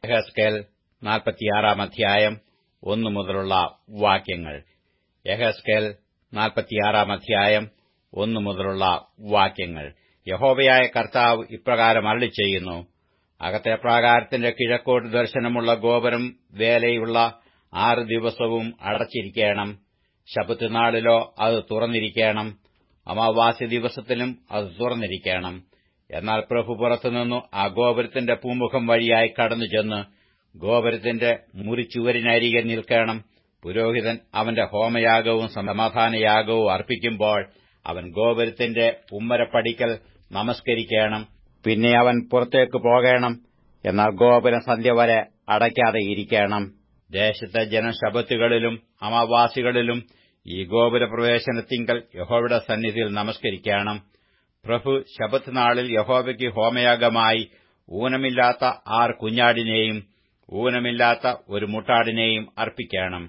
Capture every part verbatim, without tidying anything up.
യെഹെസ്കേൽ നാൽപ്പത്തിയാറാം അധ്യായം ഒന്നു മുതലുള്ള വാക്യങ്ങൾ. യെഹെസ്കേൽ നാൽപ്പത്തിയാറാം അധ്യായം ഒന്നു മുതലുള്ള വാക്യങ്ങൾ. യഹോവയായ കർത്താവ് ഇപ്രകാരം അരുളിച്ചെയ്യുന്നു: അകത്തെ പ്രാകാരത്തിന്റെ കിഴക്കോട്ട് ദർശനമുള്ള ഗോപുരം വേലയുള്ള ആറ് ദിവസവും അടച്ചിരിക്കണം. ശബ്ബത്ത് നാളിലോ അത് തുറന്നിരിക്കണം. അമാവാസി ദിവസത്തിലും അത് തുറന്നിരിക്കണം. എന്നാൽ പ്രഭു പുറത്തുനിന്നു ആ ഗോപുരത്തിന്റെ പൂമുഖം വഴിയായി കടന്നു ചെന്ന് ഗോപുരത്തിന്റെ മുറിച്ചുവരിനരികെ നിൽക്കണം. പുരോഹിതൻ അവന്റെ ഹോമയാഗവും സമാധാനയാഗവും അർപ്പിക്കുമ്പോൾ അവൻ ഗോപുരത്തിന്റെ ഉമ്മരപ്പടിക്കൽ നമസ്കരിക്കണം. പിന്നെ അവൻ പുറത്തേക്ക് പോകണം. എന്നാൽ ഗോപുരം സന്ധ്യ വരെ അടയ്ക്കാതെ ഇരിക്കണം. ദേശത്തെ ജനം ശബ്ബത്തുകളിലും അമാവാസികളിലും ഈ ഗോപുരപ്രവേശനത്തിങ്കൽ യഹോവയുടെ സന്നിധിയിൽ നമസ്കരിക്കണം. പ്രഭു ശബ്ബത്ത് നാളിൽ യഹോവയ്ക്ക് ഹോമയാഗമായി ഊനമില്ലാത്ത ആറ് കുഞ്ഞാടിനെയും ഊനമില്ലാത്ത ഒരു മുട്ടാടിനെയും അർപ്പിക്കണം.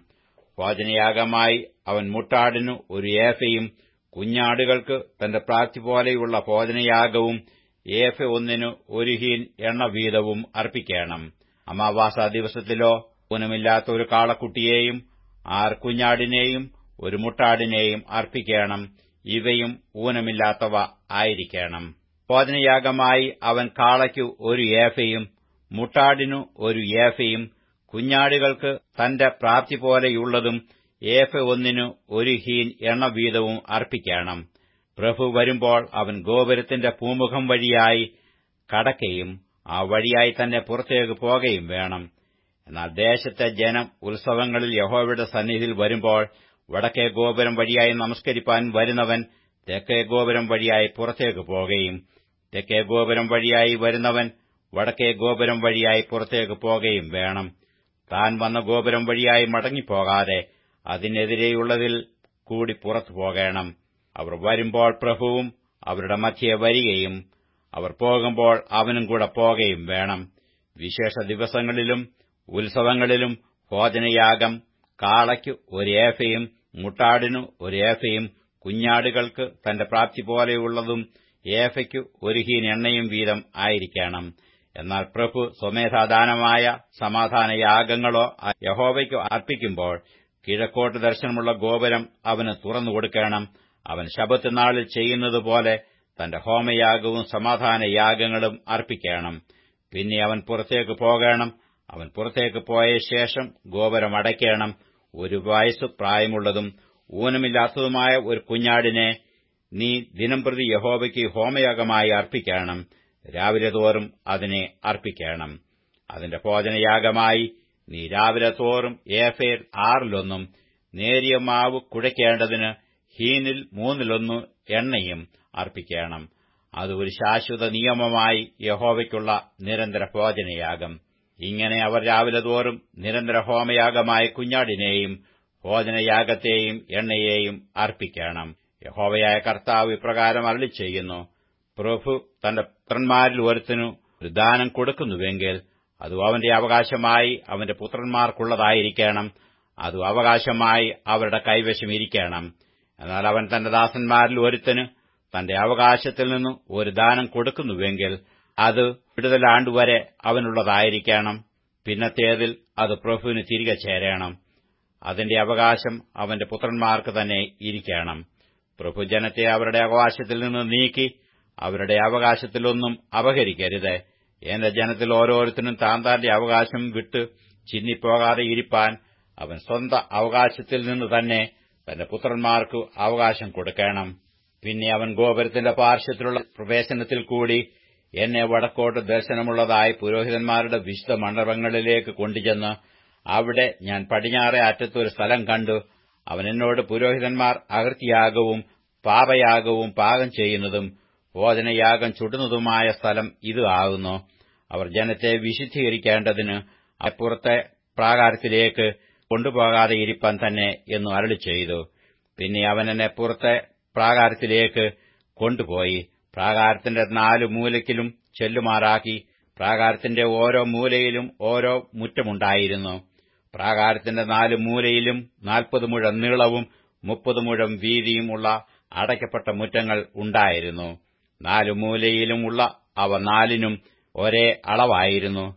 ഭോജനയാഗമായി അവൻ മുട്ടാടിനു ഒരു ഏഫയും കുഞ്ഞാടുകൾക്ക് തന്റെ പ്രാപ്തി പോലെയുള്ള ഭോജനയാഗവും ഏഫ ഒന്നിനു ഒരു ഹീൻ എണ്ണ വീതവും അർപ്പിക്കണം. അമാവാസ ദിവസത്തിലോ ഊനമില്ലാത്ത ഒരു കാളക്കുട്ടിയെയും ആറ് കുഞ്ഞാടിനെയും ഒരു മുട്ടാടിനെയും അർപ്പിക്കണം. ഇവയും ഊനമില്ലാത്തവ ആയിരിക്കണം. ഭോജനയാഗമായി അവൻ കാളയ്ക്കു ഒരു ഏഫയും മുട്ടാടിനു ഒരു ഏഫയും കുഞ്ഞാടുകൾക്ക് തന്റെ പ്രാപ്തി പോലെയുള്ളതും ഏഫ ഒന്നിനു ഒരു ഹീൻ എണ്ണ വീതവും അർപ്പിക്കണം. പ്രഭു വരുമ്പോൾ അവൻ ഗോപുരത്തിന്റെ പൂമുഖം വഴിയായി കടക്കയും ആ വഴിയായി തന്നെ പുറത്തേക്ക് പോകുകയും വേണം. എന്നാൽ ദേശത്തെ ജനം ഉത്സവങ്ങളിൽ യഹോവയുടെ സന്നിധിയിൽ വരുമ്പോൾ വടക്കേ ഗോപുരം വഴിയായി നമസ്കരിപ്പാൻ വരുന്നവൻ തെക്കേ ഗോപുരം വഴിയായി പുറത്തേക്ക് പോകുകയും തെക്കേ ഗോപുരം വഴിയായി വരുന്നവൻ വടക്കേ ഗോപുരം വഴിയായി പുറത്തേക്ക് പോകുകയും വേണം. താൻ വന്ന ഗോപുരം വഴിയായി മടങ്ങിപ്പോകാതെ അതിനെതിരെയുള്ളതിൽ കൂടി പുറത്തു പോകണം. അവർ വരുമ്പോൾ പ്രഭുവും അവരുടെ മധ്യേ വരികയും അവർ പോകുമ്പോൾ അവനും കൂടെ പോകുകയും വേണം. വിശേഷ ദിവസങ്ങളിലും ഉത്സവങ്ങളിലും ഭോജനയാഗം കാളയ്ക്ക് ഒരു ഏഫയും മുട്ടാടിനു ഒരു ഏഫയും കുഞ്ഞാടുകൾക്ക് തന്റെ പ്രാപ്തി പോലെയുള്ളതും ഏഫയ്ക്ക് ഒരു ഹീൻ എണ്ണയും വീതം ആയിരിക്കണം. എന്നാൽ പ്രഭു സ്വമേധാദാനമായ സമാധാനയാഗങ്ങളോ യഹോവയ്ക്ക് അർപ്പിക്കുമ്പോൾ കിഴക്കോട്ട് ദർശനമുള്ള ഗോപുരം അവന് തുറന്നുകൊടുക്കണം. അവൻ ശബ്ബത്ത് നാളിൽ ചെയ്യുന്നതുപോലെ തന്റെ ഹോമയാഗവും സമാധാനയാഗങ്ങളും അർപ്പിക്കണം. പിന്നെ അവൻ പുറത്തേക്ക് പോകണം. അവൻ പുറത്തേക്ക് പോയ ശേഷം ഗോപുരം അടയ്ക്കണം. ഒരു വയസ്സു പ്രായമുള്ളതും ഊനമില്ലാത്തതുമായ ഒരു കുഞ്ഞാടിനെ നീ ദിനംപ്രതി യഹോവയ്ക്ക് ഹോമയാഗമായി അർപ്പിക്കണം. രാവിലെ തോറും അതിനെ അർപ്പിക്കണം. അതിന്റെ ഭോജനയാഗമായി നീ രാവിലെ തോറും ഏഫയിൽ ആറിലൊന്നും നേരിയ മാവ് കുഴയ്ക്കേണ്ടതിന് ഹീനിൽ മൂന്നിലൊന്നു എണ്ണയും അർപ്പിക്കണം. അത് ഒരു ശാശ്വത നിയമമായി യഹോവയ്ക്കുള്ള നിരന്തര ഭോജനയാഗം. ഇങ്ങനെ അവർ രാവിലെ തോറും നിരന്തര ഹോമയാഗമായ കുഞ്ഞാടിനെയും ഭോജനയാഗത്തെയും എണ്ണയെയും അർപ്പിക്കണം. യഹോവയായ കർത്താവ് ഇപ്രകാരം അരുളിച്ചെയ്യുന്നു: പ്രഭു തന്റെ പുത്രന്മാരിൽ ഒരുത്തനു ഒരു ദാനം കൊടുക്കുന്നുവെങ്കിൽ അത് അവന്റെ അവകാശമായി അവന്റെ പുത്രന്മാർക്കുള്ളതായിരിക്കണം. അത് അവകാശമായി അവരുടെ കൈവശം ഇരിക്കണം. എന്നാൽ അവൻ തന്റെ ദാസന്മാരിൽ ഒരുത്തന് തന്റെ അവകാശത്തിൽ നിന്ന് ഒരു ദാനം കൊടുക്കുന്നുവെങ്കിൽ അത് വിടുതലാണ്ടുവരെ അവനുള്ളതായിരിക്കണം. പിന്നത്തേതിൽ അത് പ്രഭുവിന് തിരികെ ചേരണം. അതിന്റെ അവകാശം അവന്റെ പുത്രന്മാർക്ക് തന്നെ ഇരിക്കണം. പ്രഭു ജനത്തെ അവരുടെ അവകാശത്തിൽ നിന്ന് നീക്കി അവരുടെ അവകാശത്തിലൊന്നും അപഹരിക്കരുത്. എന്റെ ജനത്തിൽ ഓരോരുത്തരും താൻ താന്റെ അവകാശം വിട്ട് ചിന്നിപ്പോകാതെ ഇരിപ്പാൻ അവൻ സ്വന്തം അവകാശത്തിൽ നിന്ന് തന്നെ തന്റെ പുത്രന്മാർക്ക് അവകാശം കൊടുക്കണം. പിന്നെ അവൻ ഗോപുരത്തിന്റെ പാർശ്വത്തിലുള്ള പ്രവേശനത്തിൽ കൂടി എന്നെ വടക്കോട്ട് ദർശനമുള്ളതായി പുരോഹിതന്മാരുടെ വിശുദ്ധ മണ്ഡപങ്ങളിലേക്ക് കൊണ്ടുചെന്ന് അവിടെ ഞാൻ പടിഞ്ഞാറെ അറ്റത്തൊരു സ്ഥലം കണ്ടു. അവൻ എന്നോട്, പുരോഹിതന്മാർ അകൃത്യയാഗവും പാപയാഗവും പാകം ചെയ്യുന്നതും ഭോജനയാഗം ചുടുന്നതുമായ സ്ഥലം ഇത് ആകുന്നു. അവർ ജനത്തെ വിശുദ്ധീകരിക്കേണ്ടതിന് അപ്പുറത്തെ പ്രാകാരത്തിലേക്ക് കൊണ്ടുപോകാതെ ഇരിപ്പാൻ തന്നെ എന്നു അരുളിച്ചെയ്തു. പിന്നെ അവൻ എന്നെ പുറത്തെ പ്രാകാരത്തിലേക്ക് കൊണ്ടുപോയി പ്രാകാരത്തിന്റെ നാലു മൂലയ്ക്കിലും ചെല്ലുമാറാക്കി. പ്രാകാരത്തിന്റെ ഓരോ മൂലയിലും ഓരോ മുറ്റമുണ്ടായിരുന്നു. പ്രാകാരത്തിന്റെ നാലു മൂലയിലും നാൽപ്പത് മുഴം നീളവും മുപ്പത് മുഴം വീതിയുമുള്ള അടയ്ക്കപ്പെട്ട മുറ്റങ്ങൾ ഉണ്ടായിരുന്നു. നാലു മൂലയിലുമുള്ള അവ നാലിനും ഒരേ അളവായിരുന്നു.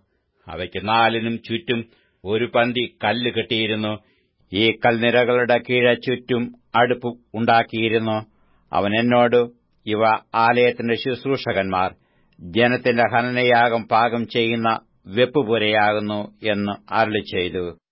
അവയ്ക്ക് നാലിനും ചുറ്റും ഒരു പന്തി കല്ല് കെട്ടിയിരുന്നു. ഈ കൽനിരകളുടെ കീഴെ ചുറ്റും അടുപ്പ് ഉണ്ടാക്കിയിരുന്നു. അവൻ എന്നോട്, ഇവ ആലയത്തിന്റെ ശുശ്രൂഷകന്മാർ ജനത്തിന്റെ ഹനനയാഗം പാകം ചെയ്യുന്ന വെപ്പുപുരയാകുന്നു എന്ന് അരുളിച്ചെയ്തു.